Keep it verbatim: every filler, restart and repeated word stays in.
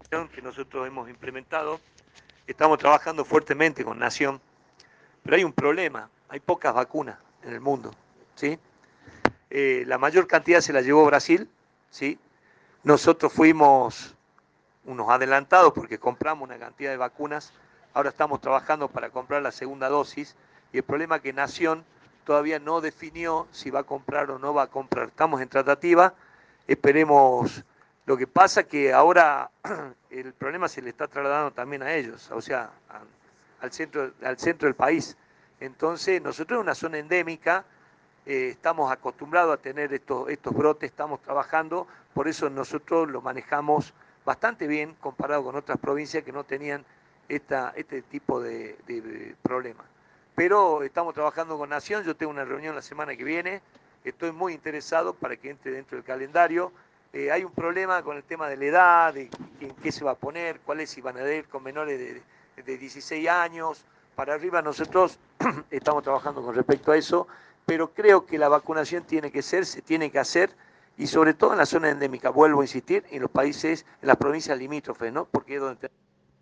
que nosotros hemos implementado, estamos trabajando fuertemente con Nación, pero hay un problema, hay pocas vacunas en el mundo, ¿sí? Eh, la mayor cantidad se la llevó Brasil, ¿sí? Nosotros fuimos unos adelantados porque compramos una cantidad de vacunas, ahora estamos trabajando para comprar la segunda dosis y el problema es que Nación todavía no definió si va a comprar o no va a comprar. Estamos en tratativa, esperemos. Lo que pasa es que ahora el problema se le está trasladando también a ellos, o sea, a, al, centro, al centro del país. Entonces, nosotros en una zona endémica, eh, estamos acostumbrados a tener estos, estos brotes, estamos trabajando, por eso nosotros lo manejamos bastante bien comparado con otras provincias que no tenían esta, este tipo de, de, de problemas. Pero estamos trabajando con Nación, yo tengo una reunión la semana que viene, estoy muy interesado para que entre dentro del calendario. Eh, hay un problema con el tema de la edad, de en qué se va a poner, cuáles si van a ir con menores de, de dieciséis años para arriba. Nosotros estamos trabajando con respecto a eso, pero creo que la vacunación tiene que ser, se tiene que hacer, y sobre todo en la zona endémica, vuelvo a insistir, en los países, en las provincias limítrofes, ¿no? Porque es donde